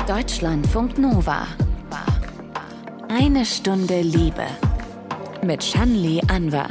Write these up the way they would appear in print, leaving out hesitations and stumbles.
Deutschlandfunk Nova. Eine Stunde Liebe. Mit Shanli Anwar.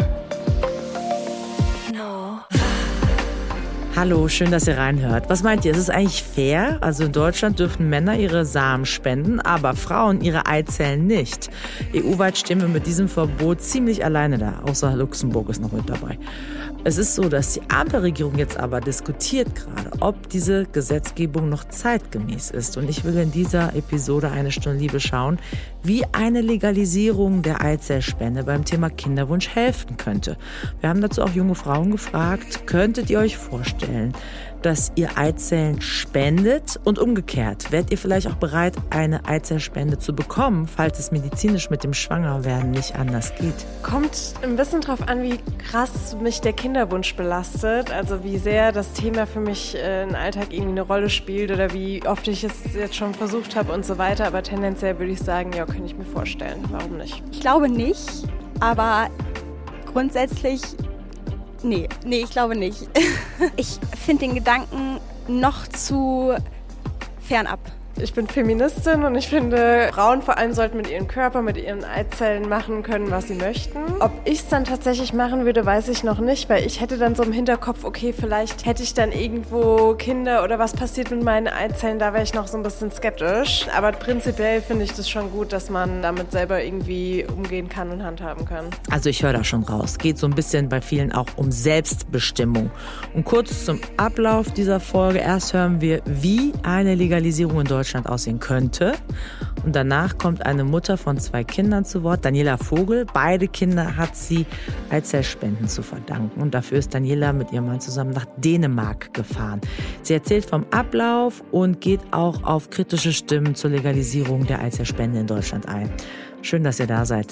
Hallo, schön, dass ihr reinhört. Was meint ihr, ist es eigentlich fair? Also in Deutschland dürfen Männer ihre Samen spenden, aber Frauen ihre Eizellen nicht. EU-weit stehen wir mit diesem Verbot ziemlich alleine da, außer Luxemburg ist noch mit dabei. Es ist so, dass die Ampelregierung jetzt aber diskutiert gerade, ob diese Gesetzgebung noch zeitgemäß ist. Und ich will in dieser Episode eine Stunde Liebe schauen, wie eine Legalisierung der Eizellspende beim Thema Kinderwunsch helfen könnte. Wir haben dazu auch junge Frauen gefragt, könntet ihr euch vorstellen, dass ihr Eizellen spendet und umgekehrt? Wärt ihr vielleicht auch bereit, eine Eizellspende zu bekommen, falls es medizinisch mit dem Schwangerwerden nicht anders geht? Kommt ein bisschen drauf an, wie krass mich der Kinderwunsch belastet. Also wie sehr das Thema für mich im Alltag irgendwie eine Rolle spielt oder wie oft ich es jetzt schon versucht habe und so weiter. Aber tendenziell würde ich sagen, ja, könnte ich mir vorstellen. Warum nicht? Ich glaube nicht, aber grundsätzlich... Nee, ich glaube nicht. Ich finde den Gedanken noch zu fernab. Ich bin Feministin und ich finde, Frauen vor allem sollten mit ihrem Körper, mit ihren Eizellen machen können, was sie möchten. Ob ich es dann tatsächlich machen würde, weiß ich noch nicht, weil ich hätte dann so im Hinterkopf, okay, vielleicht hätte ich dann irgendwo Kinder oder was passiert mit meinen Eizellen, da wäre ich noch so ein bisschen skeptisch. Aber prinzipiell finde ich das schon gut, dass man damit selber irgendwie umgehen kann und handhaben kann. Also ich höre da schon raus. Geht so ein bisschen bei vielen auch um Selbstbestimmung. Und kurz zum Ablauf dieser Folge. Erst hören wir, wie eine Legalisierung in Deutschland aussehen könnte. Und danach kommt eine Mutter von 2 Kindern zu Wort, Daniela Vogel. Beide Kinder hat sie Eizellspenden zu verdanken. Und dafür ist Daniela mit ihrem Mann zusammen nach Dänemark gefahren. Sie erzählt vom Ablauf und geht auch auf kritische Stimmen zur Legalisierung der Eizellspende in Deutschland ein. Schön, dass ihr da seid.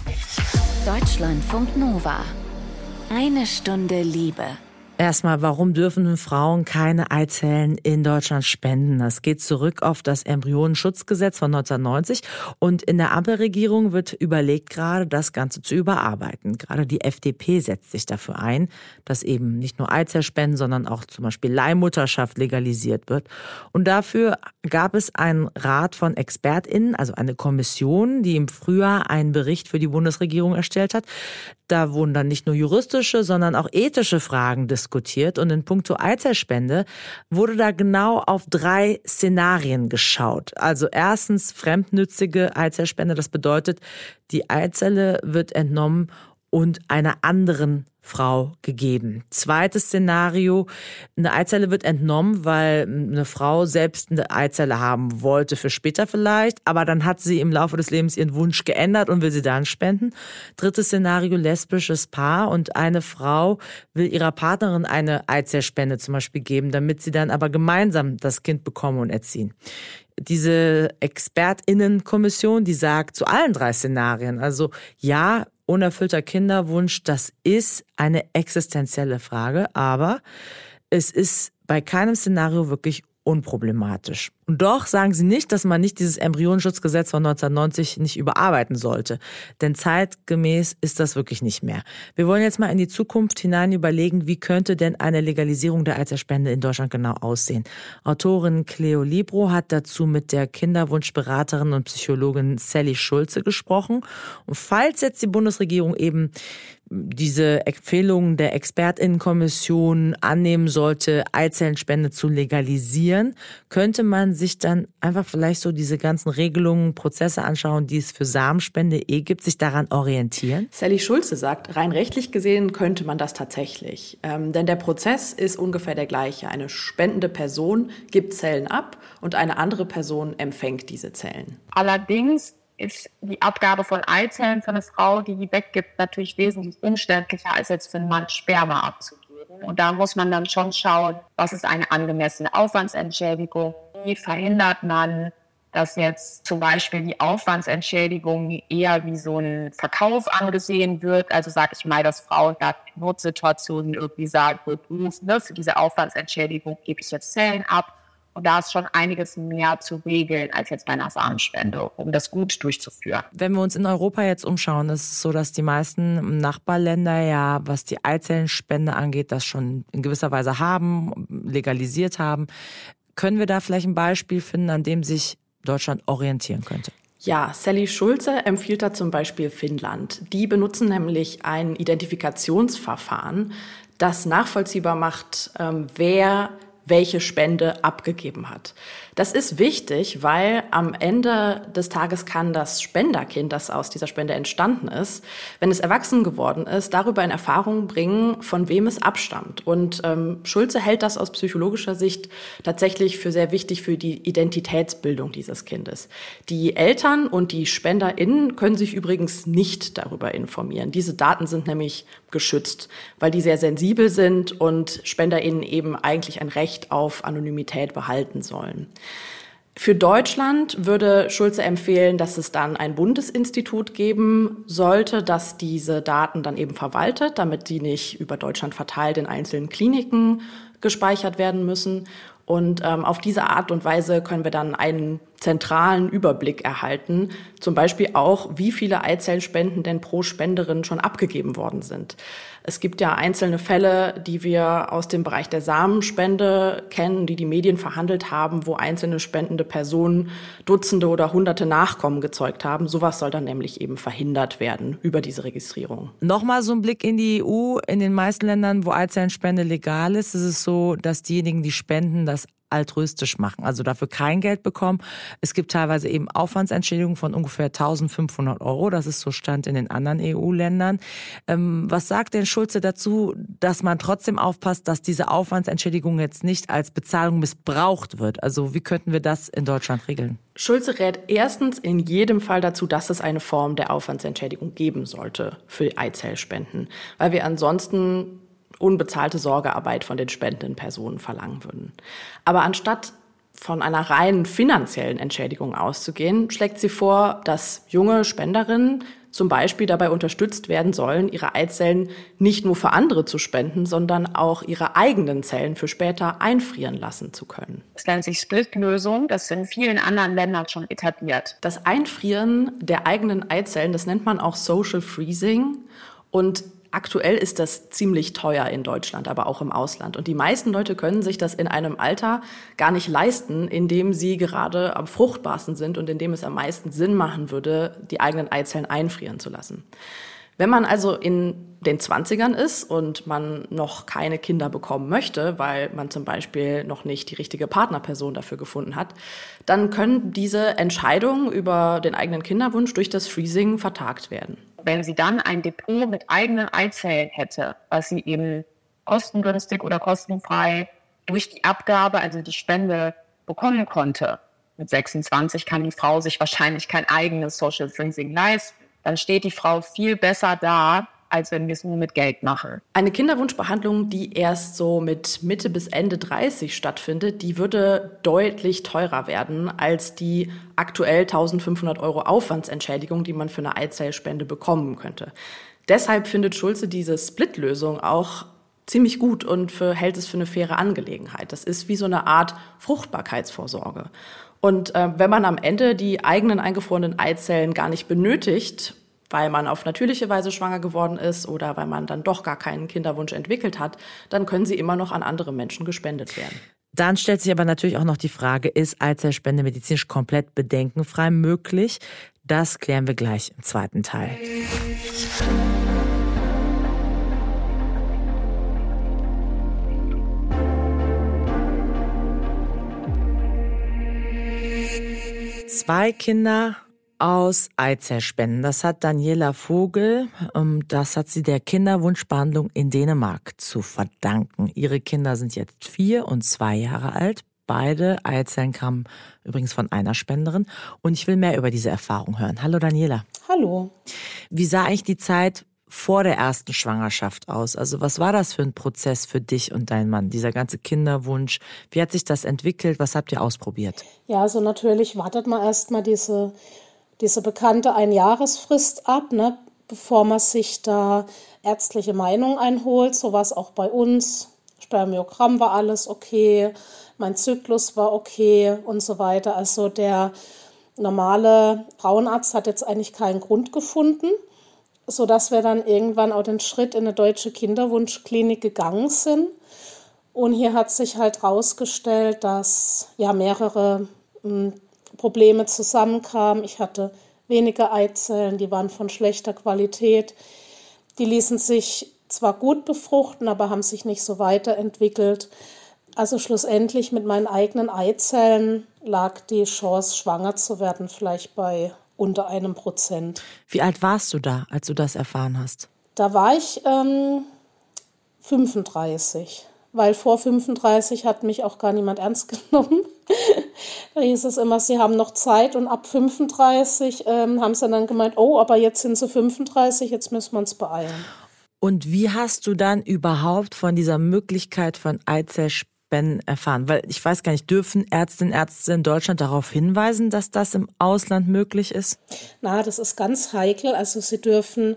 Deutschlandfunk Nova. Eine Stunde Liebe. Erstmal, warum dürfen Frauen keine Eizellen in Deutschland spenden? Das geht zurück auf das Embryonenschutzgesetz von 1990 und in der Ampelregierung wird überlegt gerade, das Ganze zu überarbeiten. Gerade die FDP setzt sich dafür ein, dass eben nicht nur Eizellspenden, sondern auch zum Beispiel Leihmutterschaft legalisiert wird. Und dafür gab es einen Rat von ExpertInnen, also eine Kommission, die im Frühjahr einen Bericht für die Bundesregierung erstellt hat. Da wurden dann nicht nur juristische, sondern auch ethische Fragen diskutiert. Und in puncto Eizellspende wurde da genau auf 3 Szenarien geschaut. Also erstens fremdnützige Eizellspende. Das bedeutet, die Eizelle wird entnommen und einer anderen Frau gegeben. Zweites Szenario, eine Eizelle wird entnommen, weil eine Frau selbst eine Eizelle haben wollte für später vielleicht, aber dann hat sie im Laufe des Lebens ihren Wunsch geändert und will sie dann spenden. Drittes Szenario, lesbisches Paar und eine Frau will ihrer Partnerin eine Eizellspende zum Beispiel geben, damit sie dann aber gemeinsam das Kind bekommen und erziehen. Diese ExpertInnen-Kommission, die sagt zu allen 3 Szenarien, also ja, unerfüllter Kinderwunsch, das ist eine existenzielle Frage, aber es ist bei keinem Szenario wirklich unproblematisch. Und doch sagen sie nicht, dass man nicht dieses Embryonenschutzgesetz von 1990 nicht überarbeiten sollte. Denn zeitgemäß ist das wirklich nicht mehr. Wir wollen jetzt mal in die Zukunft hinein überlegen, wie könnte denn eine Legalisierung der Eizellspende in Deutschland genau aussehen. Autorin Cleo Libro hat dazu mit der Kinderwunschberaterin und Psychologin Sally Schulze gesprochen. Und falls jetzt die Bundesregierung eben diese Empfehlungen der ExpertInnenkommission annehmen sollte, Eizellenspende zu legalisieren, könnte man sich dann einfach vielleicht so diese ganzen Regelungen, Prozesse anschauen, die es für Samenspende gibt, sich daran orientieren? Sally Schulze sagt, rein rechtlich gesehen könnte man das tatsächlich. Denn der Prozess ist ungefähr der gleiche. Eine spendende Person gibt Zellen ab und eine andere Person empfängt diese Zellen. Allerdings ist die Abgabe von Eizellen für eine Frau, die weggibt, natürlich wesentlich umständlicher, als jetzt für einen Mann Sperma abzugeben. Und da muss man dann schon schauen, was ist eine angemessene Aufwandsentschädigung, wie verhindert man, dass jetzt zum Beispiel die Aufwandsentschädigung eher wie so ein Verkauf angesehen wird. Also sage ich mal, dass Frauen da in Notsituationen irgendwie sagen, für diese Aufwandsentschädigung gebe ich jetzt Zellen ab. Und da ist schon einiges mehr zu regeln als jetzt bei einer Samenspende, um das gut durchzuführen. Wenn wir uns in Europa jetzt umschauen, ist es so, dass die meisten Nachbarländer ja, was die Eizellenspende angeht, das schon in gewisser Weise haben, legalisiert haben. Können wir da vielleicht ein Beispiel finden, an dem sich Deutschland orientieren könnte? Ja, Sally Schulze empfiehlt da zum Beispiel Finnland. Die benutzen nämlich ein Identifikationsverfahren, das nachvollziehbar macht, wer welche Spende abgegeben hat. Das ist wichtig, weil am Ende des Tages kann das Spenderkind, das aus dieser Spende entstanden ist, wenn es erwachsen geworden ist, darüber in Erfahrung bringen, von wem es abstammt. Und Schulze hält das aus psychologischer Sicht tatsächlich für sehr wichtig für die Identitätsbildung dieses Kindes. Die Eltern und die SpenderInnen können sich übrigens nicht darüber informieren. Diese Daten sind nämlich geschützt, weil die sehr sensibel sind und SpenderInnen eben eigentlich ein Recht auf Anonymität behalten sollen. Für Deutschland würde Schulze empfehlen, dass es dann ein Bundesinstitut geben sollte, das diese Daten dann eben verwaltet, damit die nicht über Deutschland verteilt in einzelnen Kliniken gespeichert werden müssen. Und auf diese Art und Weise können wir dann einen zentralen Überblick erhalten, zum Beispiel auch, wie viele Eizellenspenden denn pro Spenderin schon abgegeben worden sind. Es gibt ja einzelne Fälle, die wir aus dem Bereich der Samenspende kennen, die Medien verhandelt haben, wo einzelne spendende Personen Dutzende oder Hunderte Nachkommen gezeugt haben. Sowas soll dann nämlich eben verhindert werden über diese Registrierung. Nochmal so ein Blick in die EU. In den meisten Ländern, wo Eizellenspende legal ist es so, dass diejenigen, die spenden, das altruistisch machen, also dafür kein Geld bekommen. Es gibt teilweise eben Aufwandsentschädigungen von ungefähr 1.500 €. Das ist so Stand in den anderen EU-Ländern. Was sagt denn Schulze dazu, dass man trotzdem aufpasst, dass diese Aufwandsentschädigung jetzt nicht als Bezahlung missbraucht wird? Also wie könnten wir das in Deutschland regeln? Schulze rät erstens in jedem Fall dazu, dass es eine Form der Aufwandsentschädigung geben sollte für Eizellspenden, weil wir ansonsten unbezahlte Sorgearbeit von den spendenden Personen verlangen würden. Aber anstatt von einer rein finanziellen Entschädigung auszugehen, schlägt sie vor, dass junge Spenderinnen zum Beispiel dabei unterstützt werden sollen, ihre Eizellen nicht nur für andere zu spenden, sondern auch ihre eigenen Zellen für später einfrieren lassen zu können. Das nennt sich Split-Lösung. Das ist in vielen anderen Ländern schon etabliert. Das Einfrieren der eigenen Eizellen, das nennt man auch Social Freezing. Und aktuell ist das ziemlich teuer in Deutschland, aber auch im Ausland. Und die meisten Leute können sich das in einem Alter gar nicht leisten, in dem sie gerade am fruchtbarsten sind und in dem es am meisten Sinn machen würde, die eigenen Eizellen einfrieren zu lassen. Wenn man also in den 20ern ist und man noch keine Kinder bekommen möchte, weil man zum Beispiel noch nicht die richtige Partnerperson dafür gefunden hat, dann können diese Entscheidungen über den eigenen Kinderwunsch durch das Freezing vertagt werden. Wenn sie dann ein Depot mit eigenen Eizellen hätte, was sie eben kostengünstig oder kostenfrei durch die Abgabe, also die Spende, bekommen konnte. Mit 26 kann die Frau sich wahrscheinlich kein eigenes Social Freezing leisten. Dann steht die Frau viel besser da, als wenn wir es nur mit Geld machen. Eine Kinderwunschbehandlung, die erst so mit Mitte bis Ende 30 stattfindet, die würde deutlich teurer werden als die aktuell 1.500 € Aufwandsentschädigung, die man für eine Eizellspende bekommen könnte. Deshalb findet Schulze diese Split-Lösung auch ziemlich gut und hält es für eine faire Angelegenheit. Das ist wie so eine Art Fruchtbarkeitsvorsorge. Und wenn man am Ende die eigenen eingefrorenen Eizellen gar nicht benötigt, weil man auf natürliche Weise schwanger geworden ist oder weil man dann doch gar keinen Kinderwunsch entwickelt hat, dann können sie immer noch an andere Menschen gespendet werden. Dann stellt sich aber natürlich auch noch die Frage, ist Eizellspende medizinisch komplett bedenkenfrei möglich? Das klären wir gleich im zweiten Teil. Zwei Kinder aus Eizellspenden. Das hat Daniela Vogel, das hat sie der Kinderwunschbehandlung in Dänemark zu verdanken. Ihre Kinder sind jetzt 4 und 2 Jahre alt. Beide Eizellen kamen übrigens von einer Spenderin. Und ich will mehr über diese Erfahrung hören. Hallo Daniela. Hallo. Wie sah eigentlich die Zeit vor der ersten Schwangerschaft aus? Also was war das für ein Prozess für dich und deinen Mann, dieser ganze Kinderwunsch? Wie hat sich das entwickelt? Was habt ihr ausprobiert? Ja, also natürlich wartet man erstmal diese bekannte Einjahresfrist ab, ne, bevor man sich da ärztliche Meinung einholt. So war es auch bei uns. Spermiogramm war alles okay, mein Zyklus war okay und so weiter. Also der normale Frauenarzt hat jetzt eigentlich keinen Grund gefunden, sodass wir dann irgendwann auch den Schritt in eine deutsche Kinderwunschklinik gegangen sind. Und hier hat sich halt rausgestellt, dass ja mehrere Probleme zusammenkamen. Ich hatte weniger Eizellen, die waren von schlechter Qualität. Die ließen sich zwar gut befruchten, aber haben sich nicht so weiterentwickelt. Also schlussendlich mit meinen eigenen Eizellen lag die Chance, schwanger zu werden, vielleicht bei unter 1%. Wie alt warst du da, als du das erfahren hast? Da war ich 35, weil vor 35 hat mich auch gar niemand ernst genommen. Da hieß es immer, sie haben noch Zeit, und ab 35 haben sie dann gemeint, oh, aber jetzt sind sie 35, jetzt müssen wir uns beeilen. Und wie hast du dann überhaupt von dieser Möglichkeit von Eizellspenden erfahren? Weil ich weiß gar nicht, dürfen Ärztinnen und Ärzte in Deutschland darauf hinweisen, dass das im Ausland möglich ist? Na, das ist ganz heikel. Also sie dürfen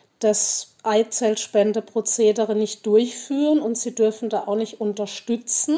das Eizellspendeprozedere nicht durchführen und sie dürfen da auch nicht unterstützen.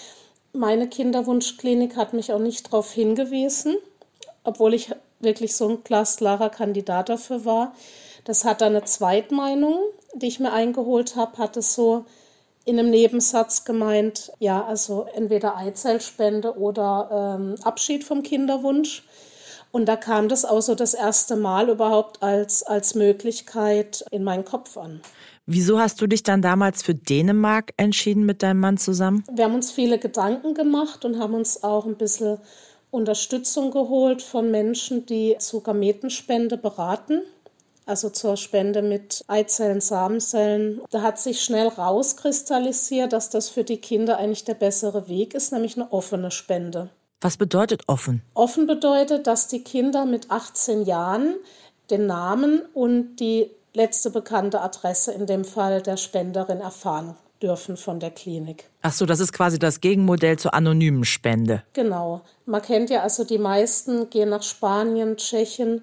Meine Kinderwunschklinik hat mich auch nicht darauf hingewiesen, obwohl ich wirklich so ein glasklarer Kandidat dafür war. Das hat dann eine Zweitmeinung, die ich mir eingeholt habe, hat es so in einem Nebensatz gemeint, ja, also entweder Eizellspende oder Abschied vom Kinderwunsch. Und da kam das auch so das erste Mal überhaupt als Möglichkeit in meinen Kopf an. Wieso hast du dich dann damals für Dänemark entschieden mit deinem Mann zusammen? Wir haben uns viele Gedanken gemacht und haben uns auch ein bisschen Unterstützung geholt von Menschen, die zu Gametenspende beraten. Also zur Spende mit Eizellen, Samenzellen. Da hat sich schnell rauskristallisiert, dass das für die Kinder eigentlich der bessere Weg ist, nämlich eine offene Spende. Was bedeutet offen? Offen bedeutet, dass die Kinder mit 18 Jahren den Namen und die letzte bekannte Adresse, in dem Fall der Spenderin, erfahren dürfen von der Klinik. Ach so, das ist quasi das Gegenmodell zur anonymen Spende. Genau. Man kennt ja, also die meisten gehen nach Spanien, Tschechien.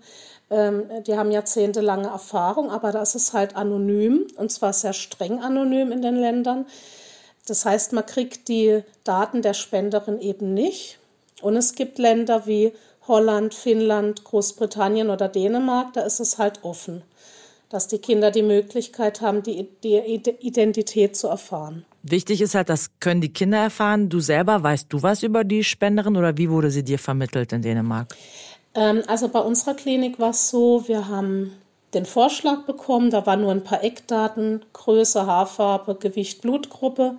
Die haben jahrzehntelange Erfahrung, aber da ist es halt anonym, und zwar sehr streng anonym in den Ländern. Das heißt, man kriegt die Daten der Spenderin eben nicht. Und es gibt Länder wie Holland, Finnland, Großbritannien oder Dänemark, da ist es halt offen, dass die Kinder die Möglichkeit haben, die Identität zu erfahren. Wichtig ist halt, das können die Kinder erfahren. Du selber, weißt du was über die Spenderin oder wie wurde sie dir vermittelt in Dänemark? Also bei unserer Klinik war es so, wir haben den Vorschlag bekommen, da waren nur ein paar Eckdaten, Größe, Haarfarbe, Gewicht, Blutgruppe,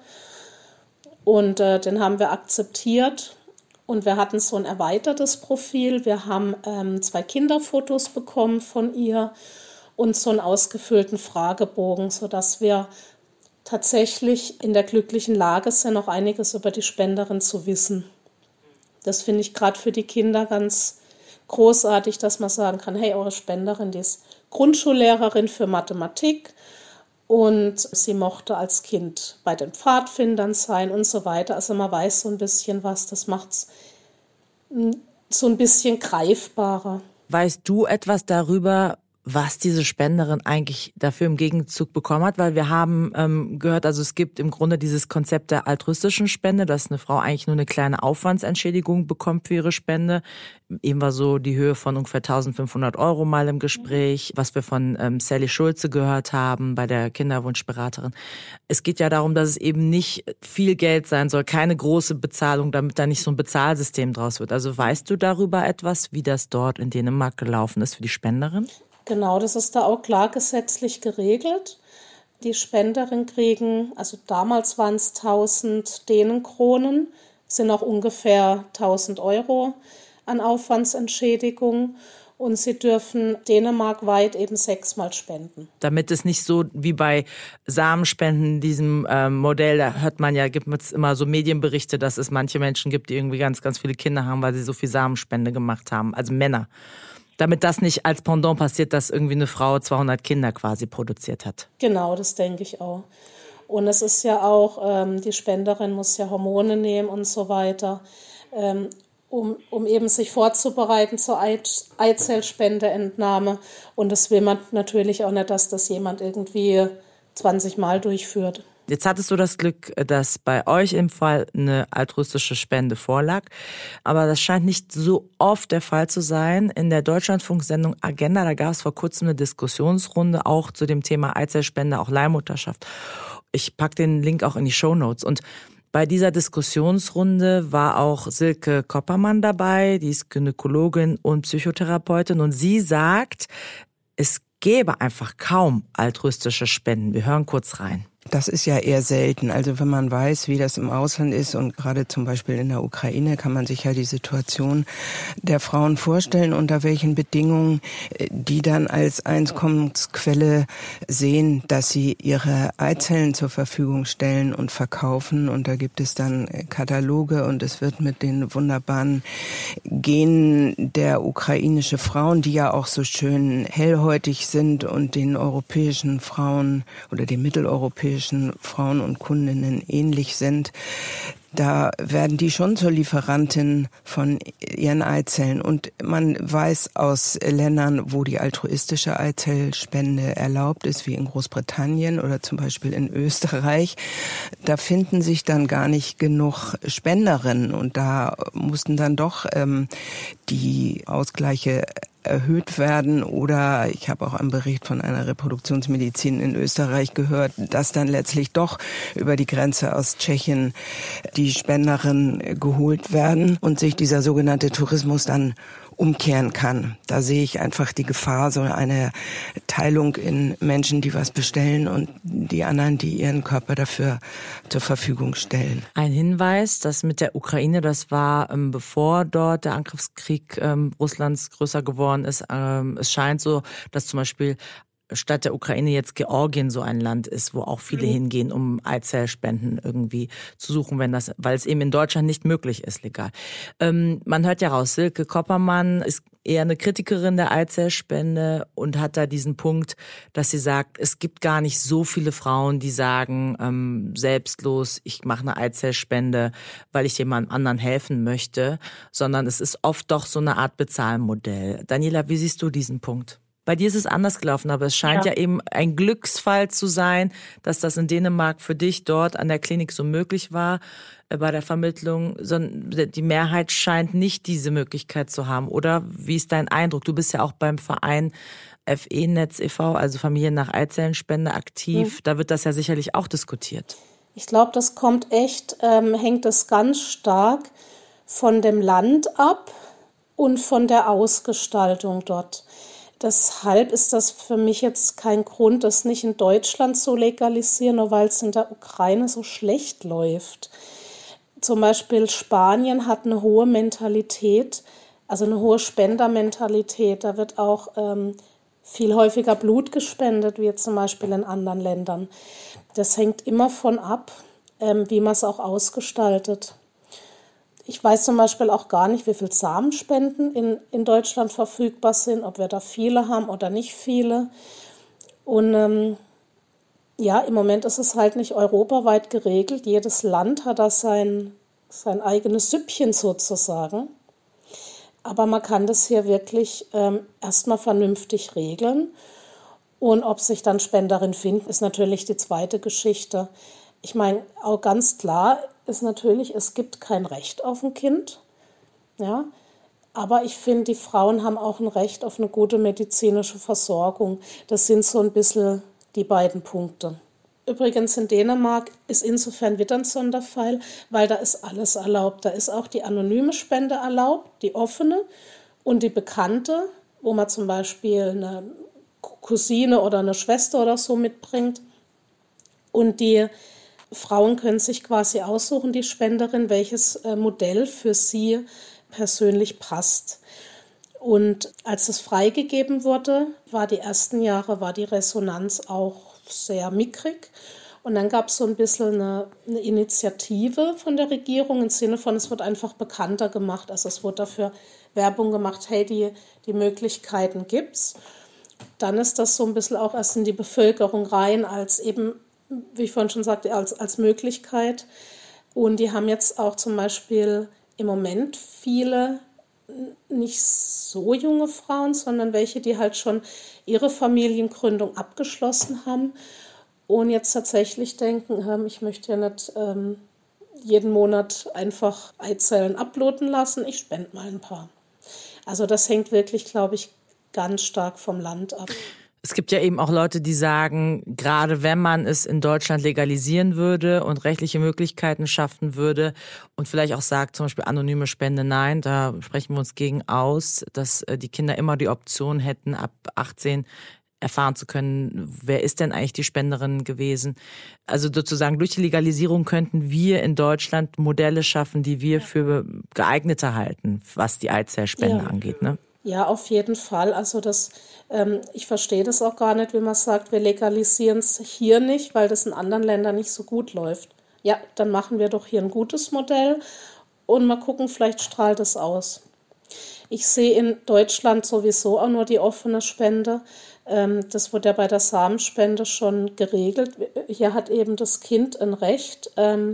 und den haben wir akzeptiert. Und wir hatten so ein erweitertes Profil. Wir haben 2 Kinderfotos bekommen von ihr und so einen ausgefüllten Fragebogen, sodass wir tatsächlich in der glücklichen Lage sind, noch einiges über die Spenderin zu wissen. Das finde ich gerade für die Kinder ganz großartig, dass man sagen kann, hey, eure Spenderin, die ist Grundschullehrerin für Mathematik und sie mochte als Kind bei den Pfadfindern sein und so weiter. Also man weiß so ein bisschen was, das macht es so ein bisschen greifbarer. Weißt du etwas darüber, was diese Spenderin eigentlich dafür im Gegenzug bekommen hat? Weil wir haben gehört, also es gibt im Grunde dieses Konzept der altruistischen Spende, dass eine Frau eigentlich nur eine kleine Aufwandsentschädigung bekommt für ihre Spende. Eben war so die Höhe von ungefähr 1.500 € mal im Gespräch, was wir von Sally Schulze gehört haben bei der Kinderwunschberaterin. Es geht ja darum, dass es eben nicht viel Geld sein soll, keine große Bezahlung, damit da nicht so ein Bezahlsystem draus wird. Also weißt du darüber etwas, wie das dort in Dänemark gelaufen ist für die Spenderin? Genau, das ist da auch klar gesetzlich geregelt. Die Spenderin kriegen, also damals waren es 1.000 Dänenkronen, sind auch ungefähr 1.000 € an Aufwandsentschädigung. Und sie dürfen dänemarkweit eben 6-mal spenden. Damit es nicht so wie bei Samenspenden, diesem Modell, da hört man ja, gibt es immer so Medienberichte, dass es manche Menschen gibt, die irgendwie ganz, ganz viele Kinder haben, weil sie so viel Samenspende gemacht haben, also Männer. Damit das nicht als Pendant passiert, dass irgendwie eine Frau 200 Kinder quasi produziert hat. Genau, das denke ich auch. Und es ist ja auch, die Spenderin muss ja Hormone nehmen und so weiter, um eben sich vorzubereiten zur Eizellspendeentnahme. Und das will man natürlich auch nicht, dass das jemand irgendwie 20 Mal durchführt. Jetzt hattest du das Glück, dass bei euch im Fall eine altruistische Spende vorlag. Aber das scheint nicht so oft der Fall zu sein. In der Deutschlandfunksendung Agenda, da gab es vor kurzem eine Diskussionsrunde auch zu dem Thema Eizellspende, auch Leihmutterschaft. Ich packe den Link auch in die Shownotes. Und Bei dieser Diskussionsrunde war auch Silke Koppermann dabei, die ist Gynäkologin und Psychotherapeutin, und sie sagt, es gäbe einfach kaum altruistische Spenden. Wir hören kurz rein. Das ist ja eher selten. Also wenn man weiß, wie das im Ausland ist und gerade zum Beispiel in der Ukraine, kann man sich ja die Situation der Frauen vorstellen, unter welchen Bedingungen die dann als Einkommensquelle sehen, dass sie ihre Eizellen zur Verfügung stellen und verkaufen. Und da gibt es dann Kataloge und es wird mit den wunderbaren Genen der ukrainischen Frauen, die ja auch so schön hellhäutig sind und den europäischen Frauen oder den mitteleuropäischen Frauen und Kundinnen ähnlich sind, da werden die schon zur Lieferantin von ihren Eizellen. Und man weiß aus Ländern, wo die altruistische Eizellspende erlaubt ist, wie in Großbritannien oder zum Beispiel in Österreich, da finden sich dann gar nicht genug Spenderinnen. Und da mussten dann doch die Ausgleiche erhöht werden, oder ich habe auch einen Bericht von einer Reproduktionsmedizin in Österreich gehört, dass dann letztlich doch über die Grenze aus Tschechien die Spenderinnen geholt werden und sich dieser sogenannte Tourismus dann umkehren kann. Da sehe ich einfach die Gefahr, so eine Teilung in Menschen, die was bestellen und die anderen, die ihren Körper dafür zur Verfügung stellen. Ein Hinweis, dass mit der Ukraine, das war bevor dort der Angriffskrieg Russlands größer geworden ist. Es scheint so, dass zum Beispiel statt der Ukraine jetzt Georgien so ein Land ist, wo auch viele hingehen, um Eizellspenden irgendwie zu suchen, weil es eben in Deutschland nicht möglich ist, legal. Man hört ja raus, Silke Koppermann ist eher eine Kritikerin der Eizellspende und hat da diesen Punkt, dass sie sagt, es gibt gar nicht so viele Frauen, die sagen, selbstlos, ich mache eine Eizellspende, weil ich jemandem anderen helfen möchte, sondern es ist oft doch so eine Art Bezahlmodell. Daniela, wie siehst du diesen Punkt? Bei dir ist es anders gelaufen, aber es scheint ja eben ein Glücksfall zu sein, dass das in Dänemark für dich dort an der Klinik so möglich war bei der Vermittlung. Die Mehrheit scheint nicht diese Möglichkeit zu haben. Oder wie ist dein Eindruck? Du bist ja auch beim Verein FE-Netz e.V., also Familien nach Eizellenspende, aktiv. Da wird das ja sicherlich auch diskutiert. Ich glaube, das kommt echt, hängt es ganz stark von dem Land ab und von der Ausgestaltung dort. Deshalb ist das für mich jetzt kein Grund, das nicht in Deutschland zu legalisieren, nur weil es in der Ukraine so schlecht läuft. Zum Beispiel Spanien hat eine hohe Mentalität, also eine hohe Spendermentalität. Da wird auch viel häufiger Blut gespendet, wie zum Beispiel in anderen Ländern. Das hängt immer von ab, wie man es auch ausgestaltet. Ich weiß zum Beispiel auch gar nicht, wie viele Samenspenden in Deutschland verfügbar sind, ob wir da viele haben oder nicht viele. Und im Moment ist es halt nicht europaweit geregelt. Jedes Land hat da sein eigenes Süppchen sozusagen. Aber man kann das hier wirklich erstmal vernünftig regeln. Und ob sich dann Spenderinnen finden, ist natürlich die zweite Geschichte. Ich meine, auch ganz klar ist natürlich, es gibt kein Recht auf ein Kind. Ja? Aber ich finde, die Frauen haben auch ein Recht auf eine gute medizinische Versorgung. Das sind so ein bisschen die beiden Punkte. Übrigens in Dänemark ist insofern wieder ein Sonderfall, weil da ist alles erlaubt. Da ist auch die anonyme Spende erlaubt, die offene und die bekannte, wo man zum Beispiel eine Cousine oder eine Schwester oder so mitbringt. Und die Frauen können sich quasi aussuchen, die Spenderin, welches Modell für sie persönlich passt. Und als es freigegeben wurde, die ersten Jahre war die Resonanz auch sehr mickrig. Und dann gab es so ein bisschen eine Initiative von der Regierung im Sinne von, es wird einfach bekannter gemacht. Also es wurde dafür Werbung gemacht, hey, die Möglichkeiten gibt's. Dann ist das so ein bisschen auch erst in die Bevölkerung rein, als eben, wie ich vorhin schon sagte, als Möglichkeit. Und die haben jetzt auch zum Beispiel im Moment viele nicht so junge Frauen, sondern welche, die halt schon ihre Familiengründung abgeschlossen haben und jetzt tatsächlich denken, ich möchte ja nicht jeden Monat einfach Eizellen abbluten lassen, ich spende mal ein paar. Also das hängt wirklich, glaube ich, ganz stark vom Land ab. Es gibt ja eben auch Leute, die sagen, gerade wenn man es in Deutschland legalisieren würde und rechtliche Möglichkeiten schaffen würde und vielleicht auch sagt, zum Beispiel anonyme Spende, nein, da sprechen wir uns gegen aus, dass die Kinder immer die Option hätten, ab 18 erfahren zu können, wer ist denn eigentlich die Spenderin gewesen. Also sozusagen durch die Legalisierung könnten wir in Deutschland Modelle schaffen, die wir für geeigneter halten, was die Eizellspende angeht, ne? Ja, auf jeden Fall. Also ich verstehe das auch gar nicht, wenn man sagt, wir legalisieren es hier nicht, weil das in anderen Ländern nicht so gut läuft. Ja, dann machen wir doch hier ein gutes Modell und mal gucken, vielleicht strahlt es aus. Ich sehe in Deutschland sowieso auch nur die offene Spende. Das wurde ja bei der Samenspende schon geregelt. Hier hat eben das Kind ein Recht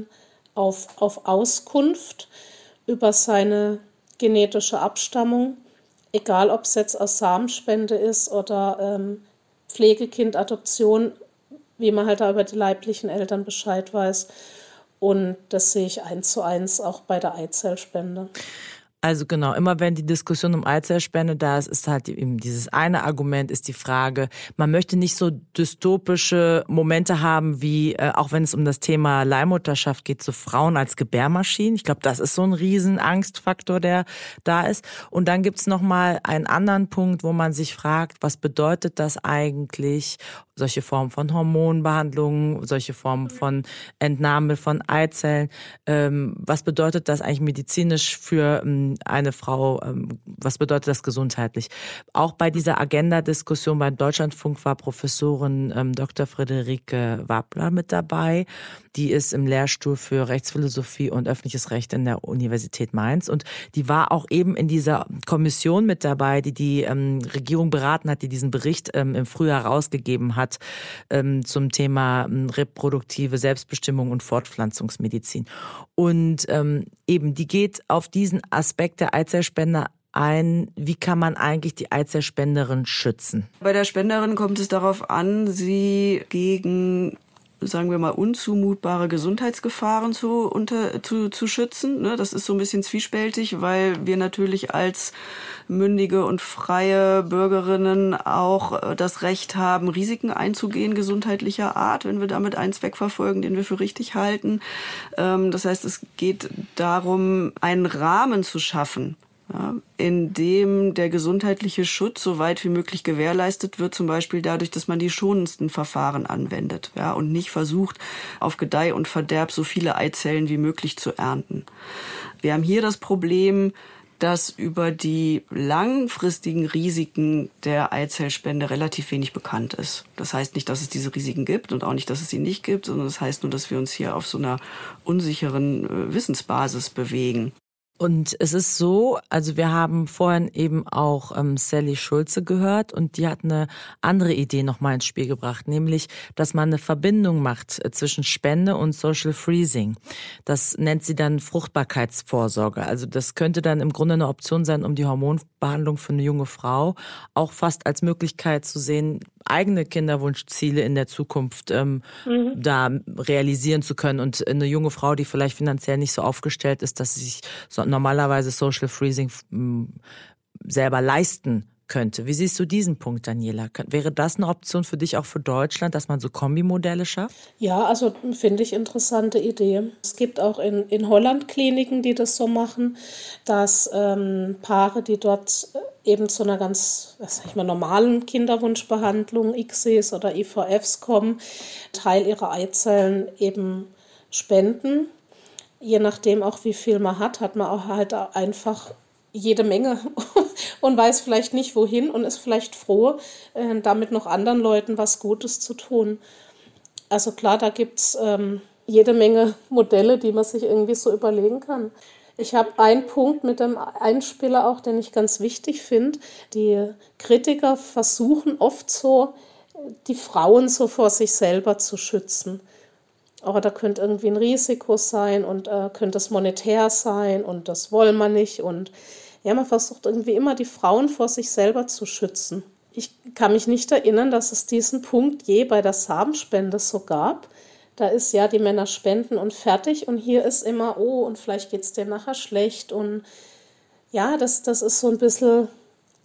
auf Auskunft über seine genetische Abstammung. Egal, ob es jetzt aus Samenspende ist oder Pflegekind, Adoption, wie man halt da über die leiblichen Eltern Bescheid weiß. Und das sehe ich 1:1 auch bei der Eizellspende. Also genau, immer wenn die Diskussion um Eizellspende da ist halt eben dieses eine Argument ist die Frage, man möchte nicht so dystopische Momente haben wie, auch wenn es um das Thema Leihmutterschaft geht, so Frauen als Gebärmaschinen. Ich glaube, das ist so ein riesen Angstfaktor, der da ist. Und dann gibt's noch mal einen anderen Punkt, wo man sich fragt, was bedeutet das eigentlich? Solche Formen von Hormonbehandlungen, solche Formen von Entnahme von Eizellen. Was bedeutet das eigentlich medizinisch für eine Frau? Was bedeutet das gesundheitlich? Auch bei dieser Agenda-Diskussion beim Deutschlandfunk war Professorin Dr. Friederike Wappler mit dabei. Die ist im Lehrstuhl für Rechtsphilosophie und öffentliches Recht in der Universität Mainz. Und die war auch eben in dieser Kommission mit dabei, die Regierung beraten hat, die diesen Bericht im Frühjahr rausgegeben hat zum Thema reproduktive Selbstbestimmung und Fortpflanzungsmedizin. Und eben, die geht auf diesen Aspekt der Eizellspende ein, wie kann man eigentlich die Eizellspenderin schützen? Bei der Spenderin kommt es darauf an, sie gegen, sagen wir mal, unzumutbare Gesundheitsgefahren zu schützen. Das ist so ein bisschen zwiespältig, weil wir natürlich als mündige und freie Bürgerinnen auch das Recht haben, Risiken einzugehen gesundheitlicher Art, wenn wir damit einen Zweck verfolgen, den wir für richtig halten. Das heißt, es geht darum, einen Rahmen zu schaffen, in dem der gesundheitliche Schutz so weit wie möglich gewährleistet wird, zum Beispiel dadurch, dass man die schonendsten Verfahren anwendet, und nicht versucht, auf Gedeih und Verderb so viele Eizellen wie möglich zu ernten. Wir haben hier das Problem, dass über die langfristigen Risiken der Eizellspende relativ wenig bekannt ist. Das heißt nicht, dass es diese Risiken gibt und auch nicht, dass es sie nicht gibt, sondern das heißt nur, dass wir uns hier auf so einer unsicheren Wissensbasis bewegen. Und es ist so, also wir haben vorhin eben auch Sally Schulze gehört und die hat eine andere Idee nochmal ins Spiel gebracht, nämlich, dass man eine Verbindung macht zwischen Spende und Social Freezing. Das nennt sie dann Fruchtbarkeitsvorsorge. Also das könnte dann im Grunde eine Option sein, um die Hormonbehandlung für eine junge Frau auch fast als Möglichkeit zu sehen, eigene Kinderwunschziele in der Zukunft da realisieren zu können. Und eine junge Frau, die vielleicht finanziell nicht so aufgestellt ist, dass sie sich normalerweise Social Freezing selber leisten könnte. Wie siehst du diesen Punkt, Daniela? Wäre das eine Option für dich auch für Deutschland, dass man so Kombimodelle schafft? Ja, also finde ich interessante Idee. Es gibt auch in Holland Kliniken, die das so machen, dass Paare, die dort eben zu einer ganz, normalen Kinderwunschbehandlung, ICSIs oder IVFs kommen, Teil ihrer Eizellen eben spenden. Je nachdem auch, wie viel man hat man auch halt einfach jede Menge und weiß vielleicht nicht wohin und ist vielleicht froh, damit noch anderen Leuten was Gutes zu tun. Also klar, da gibt es jede Menge Modelle, die man sich irgendwie so überlegen kann. Ich habe einen Punkt mit dem Einspieler auch, den ich ganz wichtig finde. Die Kritiker versuchen oft so, die Frauen so vor sich selber zu schützen. Aber da könnte irgendwie ein Risiko sein und könnte es monetär sein und das wollen wir nicht. Und ja, man versucht irgendwie immer, die Frauen vor sich selber zu schützen. Ich kann mich nicht erinnern, dass es diesen Punkt je bei der Samenspende so gab. Da ist ja, die Männer spenden und fertig. Und hier ist immer, und vielleicht geht es denen nachher schlecht. Und ja, das ist so ein bisschen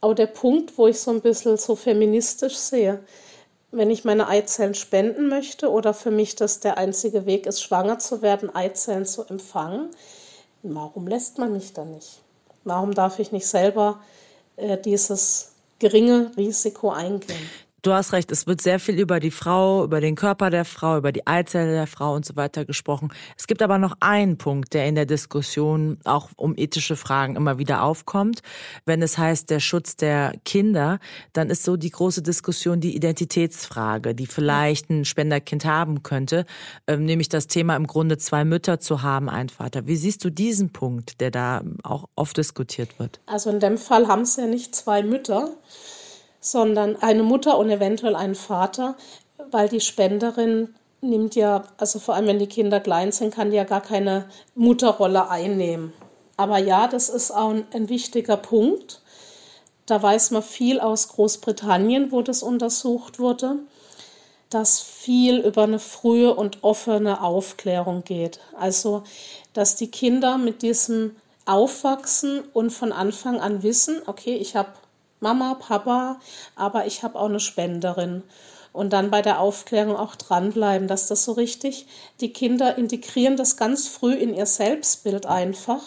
auch der Punkt, wo ich so ein bisschen so feministisch sehe. Wenn ich meine Eizellen spenden möchte oder für mich das der einzige Weg ist, schwanger zu werden, Eizellen zu empfangen, warum lässt man mich da nicht? Warum darf ich nicht selber dieses geringe Risiko eingehen? Du hast recht, es wird sehr viel über die Frau, über den Körper der Frau, über die Eizelle der Frau und so weiter gesprochen. Es gibt aber noch einen Punkt, der in der Diskussion auch um ethische Fragen immer wieder aufkommt. Wenn es heißt, der Schutz der Kinder, dann ist so die große Diskussion die Identitätsfrage, die vielleicht ein Spenderkind haben könnte, nämlich das Thema im Grunde 2 Mütter zu haben, ein Vater. Wie siehst du diesen Punkt, der da auch oft diskutiert wird? Also in dem Fall haben es ja nicht 2 Mütter, sondern eine Mutter und eventuell einen Vater, weil die Spenderin nimmt ja, also vor allem wenn die Kinder klein sind, kann die ja gar keine Mutterrolle einnehmen. Aber ja, das ist auch ein wichtiger Punkt. Da weiß man viel aus Großbritannien, wo das untersucht wurde, dass viel über eine frühe und offene Aufklärung geht. Also, dass die Kinder mit diesem aufwachsen und von Anfang an wissen, okay, ich habe Mama, Papa, aber ich habe auch eine Spenderin. Und dann bei der Aufklärung auch dranbleiben, dass das so richtig, die Kinder integrieren das ganz früh in ihr Selbstbild einfach.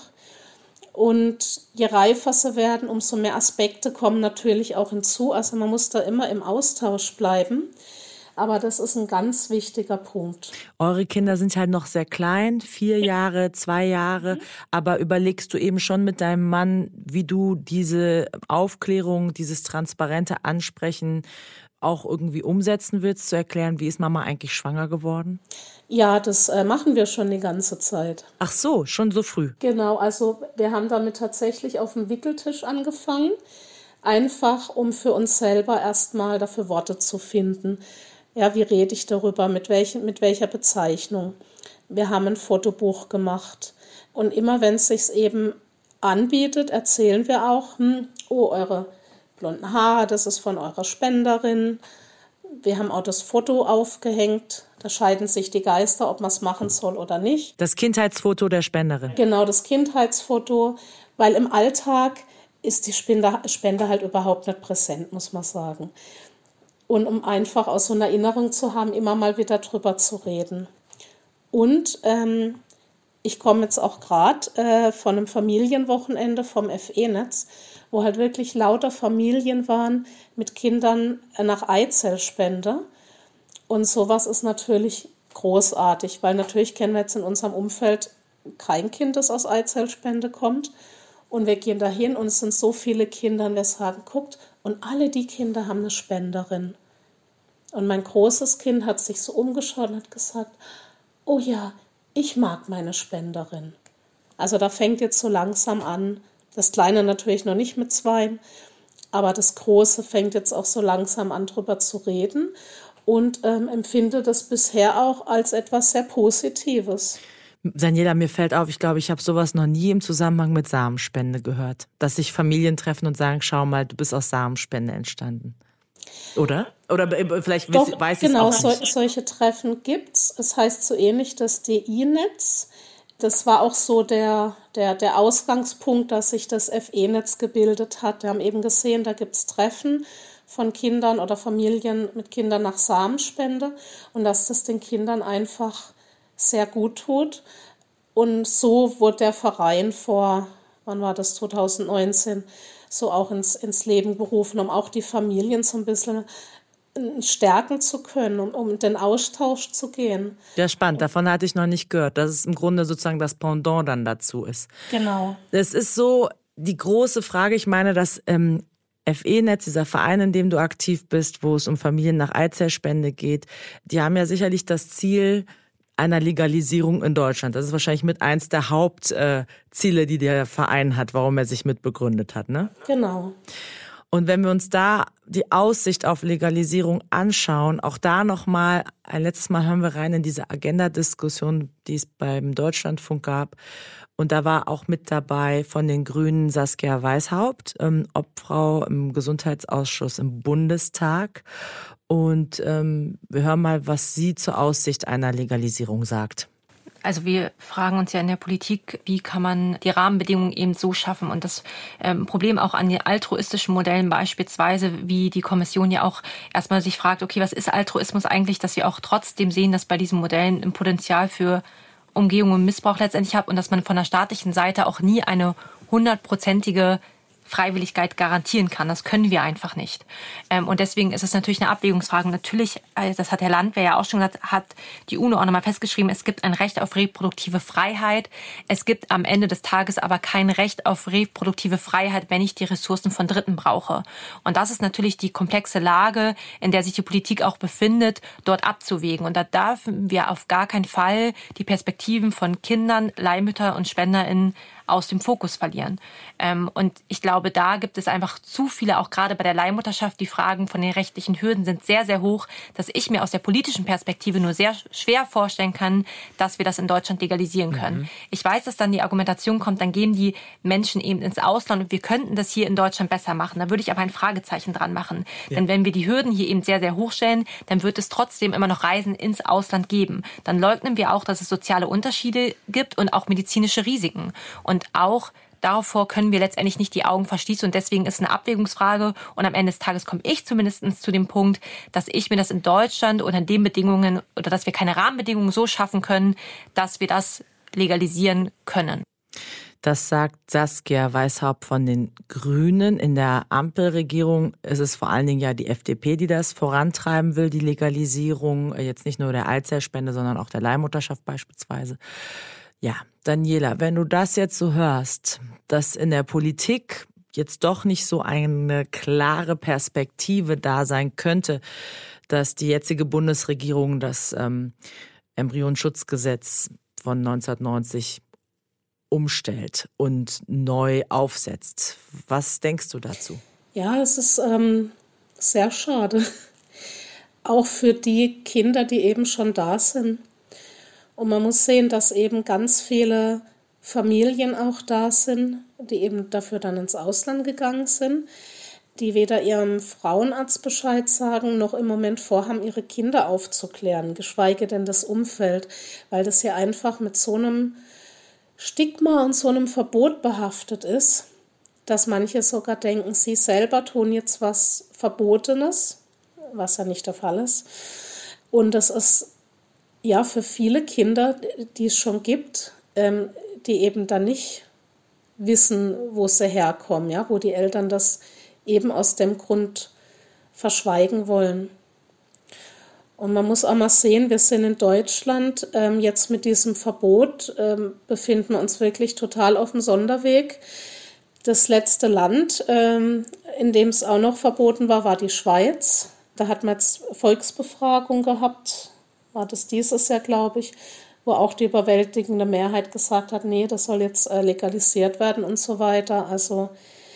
Und je reifer sie werden, umso mehr Aspekte kommen natürlich auch hinzu. Also man muss da immer im Austausch bleiben. Aber das ist ein ganz wichtiger Punkt. Eure Kinder sind halt noch sehr klein, 4 Jahre, 2 Jahre. Aber überlegst du eben schon mit deinem Mann, wie du diese Aufklärung, dieses transparente Ansprechen auch irgendwie umsetzen willst, zu erklären, wie ist Mama eigentlich schwanger geworden? Ja, das machen wir schon die ganze Zeit. Ach so, schon so früh? Genau, also wir haben damit tatsächlich auf dem Wickeltisch angefangen. Einfach, um für uns selber erstmal dafür Worte zu finden. Ja, wie rede ich darüber, mit welcher Bezeichnung? Wir haben ein Fotobuch gemacht. Und immer wenn es sich eben anbietet, erzählen wir auch, oh, eure blonden Haare, das ist von eurer Spenderin. Wir haben auch das Foto aufgehängt. Da scheiden sich die Geister, ob man es machen soll oder nicht. Das Kindheitsfoto der Spenderin. Genau, das Kindheitsfoto. Weil im Alltag ist die Spende halt überhaupt nicht präsent, muss man sagen. Und um einfach aus so einer Erinnerung zu haben, immer mal wieder drüber zu reden. Und ich komme jetzt auch gerade von einem Familienwochenende vom FE-Netz, wo halt wirklich lauter Familien waren mit Kindern nach Eizellspende. Und sowas ist natürlich großartig, weil natürlich kennen wir jetzt in unserem Umfeld kein Kind, das aus Eizellspende kommt. Und wir gehen dahin und es sind so viele Kinder und wir sagen, guckt, und alle die Kinder haben eine Spenderin. Und mein großes Kind hat sich so umgeschaut und hat gesagt, oh ja, ich mag meine Spenderin. Also da fängt jetzt so langsam an, das Kleine natürlich noch nicht mit 2, aber das Große fängt jetzt auch so langsam an, drüber zu reden und empfinde das bisher auch als etwas sehr Positives. Daniela, mir fällt auf, ich glaube, ich habe sowas noch nie im Zusammenhang mit Samenspende gehört. Dass sich Familien treffen und sagen, schau mal, du bist aus Samenspende entstanden. Oder? Oder vielleicht Doch, weiß ich genau, es auch nicht. Solche Treffen gibt's. Es heißt so ähnlich das DI-Netz. Das war auch so der Ausgangspunkt, dass sich das FE-Netz gebildet hat. Wir haben eben gesehen, da gibt's Treffen von Kindern oder Familien mit Kindern nach Samenspende und dass das den Kindern einfach sehr gut tut. Und so wurde der Verein wann war das, 2019, so auch ins Leben gerufen, um auch die Familien so ein bisschen stärken zu können, um in den Austausch zu gehen. Ja, spannend. Davon hatte ich noch nicht gehört, dass es im Grunde sozusagen das Pendant dann dazu ist. Genau. Das ist so die große Frage. Ich meine, das FE-Netz, dieser Verein, in dem du aktiv bist, wo es um Familien nach Eizellspende geht, die haben ja sicherlich das Ziel einer Legalisierung in Deutschland. Das ist wahrscheinlich mit eins der Hauptziele, die der Verein hat, warum er sich mitbegründet hat, ne? Genau. Und wenn wir uns da die Aussicht auf Legalisierung anschauen, auch da nochmal, ein letztes Mal hören wir rein in diese Agenda-Diskussion, die es beim Deutschlandfunk gab. Und da war auch mit dabei von den Grünen Saskia Weishaupt, Obfrau im Gesundheitsausschuss im Bundestag. Und wir hören mal, was sie zur Aussicht einer Legalisierung sagt. Also wir fragen uns ja in der Politik, wie kann man die Rahmenbedingungen eben so schaffen? Und das Problem auch an den altruistischen Modellen beispielsweise, wie die Kommission ja auch erstmal sich fragt, okay, was ist Altruismus eigentlich, dass wir auch trotzdem sehen, dass bei diesen Modellen ein Potenzial für Umgehung und Missbrauch letztendlich hat und dass man von der staatlichen Seite auch nie eine 100-prozentige Freiwilligkeit garantieren kann. Das können wir einfach nicht. Und deswegen ist es natürlich eine Abwägungsfrage. Natürlich, das hat Herr Landwehr ja auch schon gesagt, hat die UNO auch nochmal festgeschrieben, es gibt ein Recht auf reproduktive Freiheit. Es gibt am Ende des Tages aber kein Recht auf reproduktive Freiheit, wenn ich die Ressourcen von Dritten brauche. Und das ist natürlich die komplexe Lage, in der sich die Politik auch befindet, dort abzuwägen. Und da dürfen wir auf gar keinen Fall die Perspektiven von Kindern, Leihmütter und SpenderInnen aus dem Fokus verlieren. Und ich glaube, da gibt es einfach zu viele, auch gerade bei der Leihmutterschaft, die Fragen von den rechtlichen Hürden sind sehr, sehr hoch, dass ich mir aus der politischen Perspektive nur sehr schwer vorstellen kann, dass wir das in Deutschland legalisieren können. Ich weiß, dass dann die Argumentation kommt, dann gehen die Menschen eben ins Ausland und wir könnten das hier in Deutschland besser machen. Da würde ich aber ein Fragezeichen dran machen. Ja. Denn wenn wir die Hürden hier eben sehr, sehr hoch stellen, dann wird es trotzdem immer noch Reisen ins Ausland geben. Dann leugnen wir auch, dass es soziale Unterschiede gibt und auch medizinische Risiken. Und auch davor können wir letztendlich nicht die Augen verschließen. Und deswegen ist es eine Abwägungsfrage. Und am Ende des Tages komme ich zumindest zu dem Punkt, dass ich mir das in Deutschland unter den Bedingungen oder dass wir keine Rahmenbedingungen so schaffen können, dass wir das legalisieren können. Das sagt Saskia Weishaupt von den Grünen. In der Ampelregierung ist es vor allen Dingen ja die FDP, die das vorantreiben will, die Legalisierung, jetzt nicht nur der Eizellspende, sondern auch der Leihmutterschaft beispielsweise. Ja, Daniela, wenn du das jetzt so hörst, dass in der Politik jetzt doch nicht so eine klare Perspektive da sein könnte, dass die jetzige Bundesregierung das Embryonschutzgesetz von 1990 umstellt und neu aufsetzt. Was denkst du dazu? Ja, es ist sehr schade. Auch für die Kinder, die eben schon da sind. Und man muss sehen, dass eben ganz viele Familien auch da sind, die eben dafür dann ins Ausland gegangen sind, die weder ihrem Frauenarzt Bescheid sagen, noch im Moment vorhaben, ihre Kinder aufzuklären, geschweige denn das Umfeld, weil das ja einfach mit so einem Stigma und so einem Verbot behaftet ist, dass manche sogar denken, sie selber tun jetzt was Verbotenes, was ja nicht der Fall ist. Und das ist ja für viele Kinder, die es schon gibt, die eben dann nicht wissen, wo sie herkommen, ja, wo die Eltern das eben aus dem Grund verschweigen wollen. Und man muss auch mal sehen, wir sind in Deutschland jetzt mit diesem Verbot, befinden wir uns wirklich total auf dem Sonderweg. Das letzte Land, in dem es auch noch verboten war, war die Schweiz. Da hat man jetzt Volksbefragung gehabt, war das dieses Jahr, glaube ich, wo auch die überwältigende Mehrheit gesagt hat, nee, das soll jetzt legalisiert werden und so weiter. Also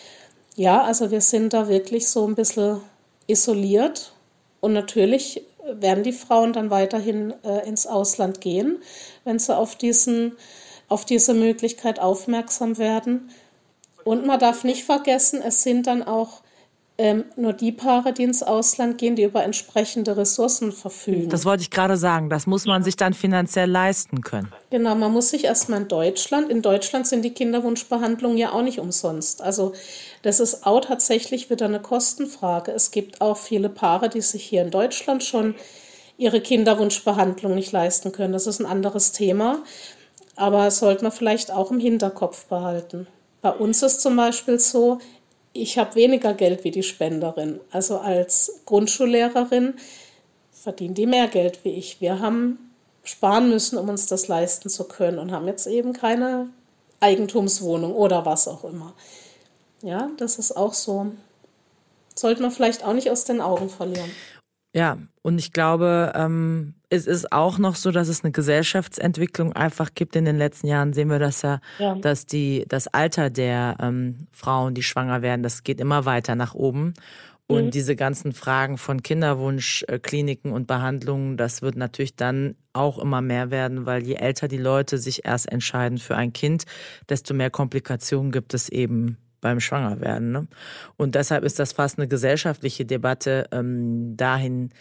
ja, also wir sind da wirklich so ein bisschen isoliert. Und natürlich werden die Frauen dann weiterhin ins Ausland gehen, wenn sie auf diese Möglichkeit aufmerksam werden. Und man darf nicht vergessen, es sind dann auch nur die Paare, die ins Ausland gehen, die über entsprechende Ressourcen verfügen. Das wollte ich gerade sagen. Das muss man sich dann finanziell leisten können. Genau, man muss sich erstmal in Deutschland sind die Kinderwunschbehandlungen ja auch nicht umsonst. Also das ist auch tatsächlich wieder eine Kostenfrage. Es gibt auch viele Paare, die sich hier in Deutschland schon ihre Kinderwunschbehandlung nicht leisten können. Das ist ein anderes Thema, aber das sollte man vielleicht auch im Hinterkopf behalten. Bei uns ist zum Beispiel so, ich habe weniger Geld wie die Spenderin. Also als Grundschullehrerin verdienen die mehr Geld wie ich. Wir haben sparen müssen, um uns das leisten zu können und haben jetzt eben keine Eigentumswohnung oder was auch immer. Ja, das ist auch so. Sollte man vielleicht auch nicht aus den Augen verlieren. Ja, und ich glaube, es ist auch noch so, dass es eine Gesellschaftsentwicklung einfach gibt. In den letzten Jahren sehen wir das ja. Dass das Alter der Frauen, die schwanger werden, das geht immer weiter nach oben. Und diese ganzen Fragen von Kinderwunschkliniken und Behandlungen, das wird natürlich dann auch immer mehr werden, weil je älter die Leute sich erst entscheiden für ein Kind, desto mehr Komplikationen gibt es eben beim Schwangerwerden. Ne? Und deshalb ist das fast eine gesellschaftliche Debatte dahin,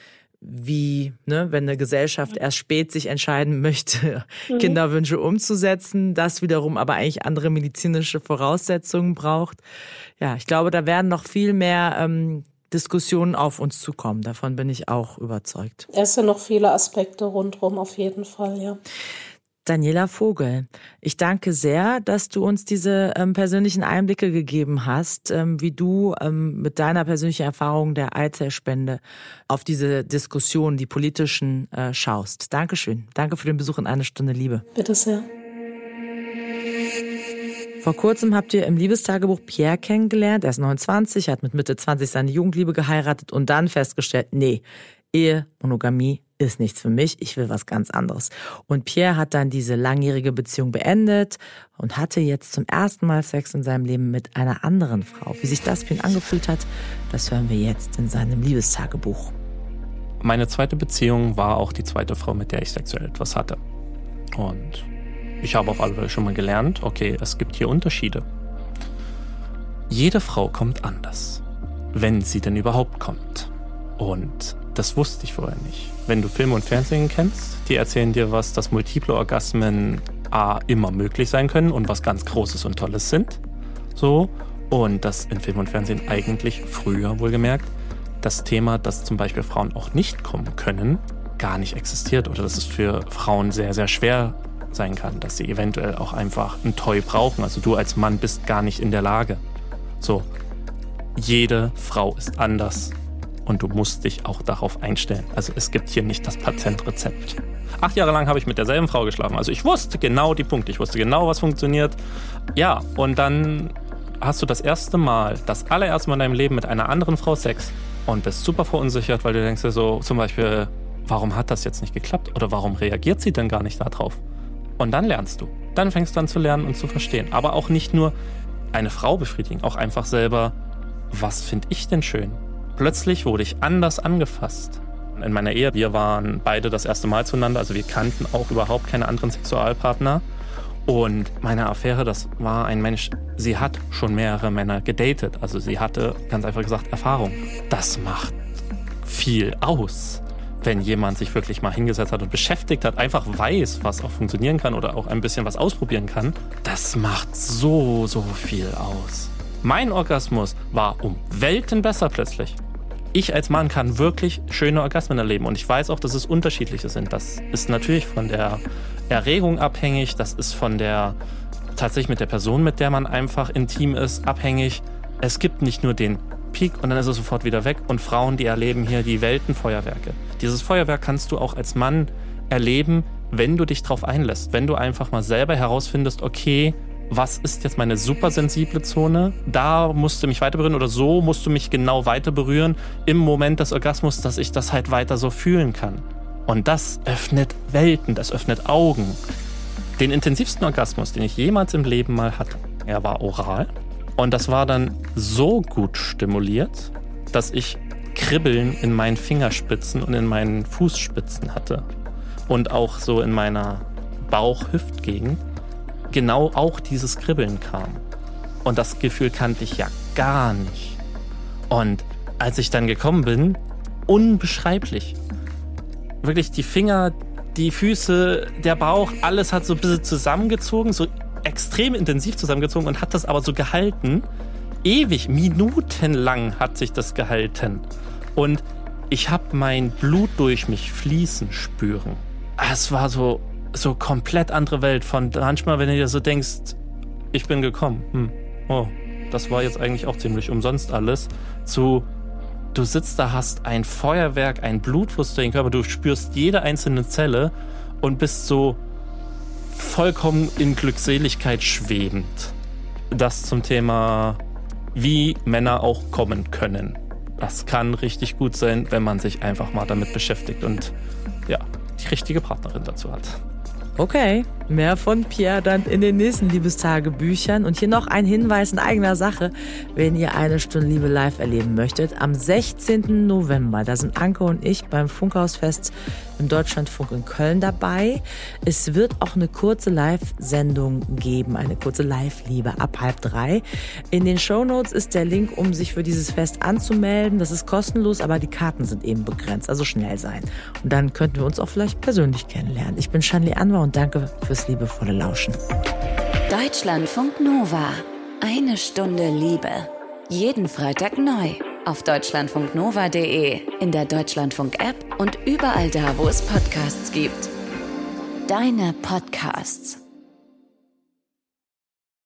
wie, wenn eine Gesellschaft erst spät sich entscheiden möchte, Kinderwünsche umzusetzen, das wiederum aber eigentlich andere medizinische Voraussetzungen braucht. Ja, ich glaube, da werden noch viel mehr Diskussionen auf uns zukommen. Davon bin ich auch überzeugt. Es sind noch viele Aspekte rundherum auf jeden Fall, ja. Daniela Vogel, ich danke sehr, dass du uns diese persönlichen Einblicke gegeben hast, wie du mit deiner persönlichen Erfahrung der Eizellspende auf diese Diskussionen, die politischen, schaust. Dankeschön. Danke für den Besuch in Eine Stunde Liebe. Bitte sehr. Vor kurzem habt ihr im Liebestagebuch Pierre kennengelernt. Er ist 29, hat mit Mitte 20 seine Jugendliebe geheiratet und dann festgestellt, nee, Ehe, Monogamie ist nichts für mich, ich will was ganz anderes. Und Pierre hat dann diese langjährige Beziehung beendet und hatte jetzt zum ersten Mal Sex in seinem Leben mit einer anderen Frau. Wie sich das für ihn angefühlt hat, das hören wir jetzt in seinem Liebestagebuch. Meine zweite Beziehung war auch die zweite Frau, mit der ich sexuell etwas hatte. Und ich habe auf alle Fälle schon mal gelernt, okay, es gibt hier Unterschiede. Jede Frau kommt anders, wenn sie denn überhaupt kommt. Und das wusste ich vorher nicht. Wenn du Film und Fernsehen kennst, die erzählen dir was, dass multiple Orgasmen immer möglich sein können und was ganz Großes und Tolles sind. So. Und dass in Film und Fernsehen eigentlich früher, wohlgemerkt, das Thema, dass zum Beispiel Frauen auch nicht kommen können, gar nicht existiert. Oder dass es für Frauen sehr, sehr schwer sein kann, dass sie eventuell auch einfach ein Toy brauchen. Also du als Mann bist gar nicht in der Lage. So. Jede Frau ist anders. Und du musst dich auch darauf einstellen. Also es gibt hier nicht das Patentrezept. 8 Jahre lang habe ich mit derselben Frau geschlafen. Also ich wusste genau die Punkte. Ich wusste genau, was funktioniert. Ja, und dann hast du das allererste Mal in deinem Leben mit einer anderen Frau Sex und bist super verunsichert, weil du denkst dir so zum Beispiel, warum hat das jetzt nicht geklappt? Oder warum reagiert sie denn gar nicht darauf? Und dann lernst du. Dann fängst du an zu lernen und zu verstehen. Aber auch nicht nur eine Frau befriedigen, auch einfach selber, was finde ich denn schön? Plötzlich wurde ich anders angefasst. In meiner Ehe, wir waren beide das erste Mal zueinander, also wir kannten auch überhaupt keine anderen Sexualpartner. Und meine Affäre, das war ein Mensch, sie hat schon mehrere Männer gedatet. Also sie hatte, ganz einfach gesagt, Erfahrung. Das macht viel aus, wenn jemand sich wirklich mal hingesetzt hat und beschäftigt hat, einfach weiß, was auch funktionieren kann oder auch ein bisschen was ausprobieren kann. Das macht so, so viel aus. Mein Orgasmus war um Welten besser plötzlich. Ich als Mann kann wirklich schöne Orgasmen erleben und ich weiß auch, dass es unterschiedliche sind. Das ist natürlich von der Erregung abhängig, das ist tatsächlich mit der Person, mit der man einfach intim ist, abhängig. Es gibt nicht nur den Peak und dann ist es sofort wieder weg und Frauen, die erleben hier die Weltenfeuerwerke. Dieses Feuerwerk kannst du auch als Mann erleben, wenn du dich drauf einlässt, wenn du einfach mal selber herausfindest, okay, was ist jetzt meine supersensible Zone? Da musst du mich weiter berühren oder so musst du mich genau weiter berühren im Moment des Orgasmus, dass ich das halt weiter so fühlen kann. Und das öffnet Welten, das öffnet Augen. Den intensivsten Orgasmus, den ich jemals im Leben mal hatte, er war oral. Und das war dann so gut stimuliert, dass ich Kribbeln in meinen Fingerspitzen und in meinen Fußspitzen hatte. Und auch so in meiner Bauch-Hüftgegend. Genau auch dieses Kribbeln kam. Und das Gefühl kannte ich ja gar nicht. Und als ich dann gekommen bin, unbeschreiblich. Wirklich die Finger, die Füße, der Bauch, alles hat so ein bisschen zusammengezogen, so extrem intensiv zusammengezogen und hat das aber so gehalten. Ewig, minutenlang hat sich das gehalten. Und ich habe mein Blut durch mich fließen spüren. Es war so komplett andere Welt von manchmal, wenn du dir so denkst, ich bin gekommen, oh, das war jetzt eigentlich auch ziemlich umsonst alles, zu du sitzt da, hast ein Feuerwerk, ein Blutfluss durch den Körper, du spürst jede einzelne Zelle und bist so vollkommen in Glückseligkeit schwebend. Das zum Thema, wie Männer auch kommen können. Das kann richtig gut sein, wenn man sich einfach mal damit beschäftigt und ja, die richtige Partnerin dazu hat. Okay, Mehr von Pierre dann in den nächsten Liebestagebüchern. Und hier noch ein Hinweis in eigener Sache, wenn ihr eine Stunde Liebe live erleben möchtet. Am 16. November, da sind Anke und ich beim Funkhausfest im Deutschlandfunk in Köln dabei. Es wird auch eine kurze Live-Sendung geben, eine kurze Live-Liebe ab 2:30. In den Shownotes ist der Link, um sich für dieses Fest anzumelden. Das ist kostenlos, aber die Karten sind eben begrenzt, also schnell sein. Und dann könnten wir uns auch vielleicht persönlich kennenlernen. Ich bin Shanli Anwar und danke fürs liebevolle Lauschen. Deutschlandfunk Nova. Eine Stunde Liebe. Jeden Freitag neu. Auf deutschlandfunknova.de, in der Deutschlandfunk-App und überall da, wo es Podcasts gibt. Deine Podcasts.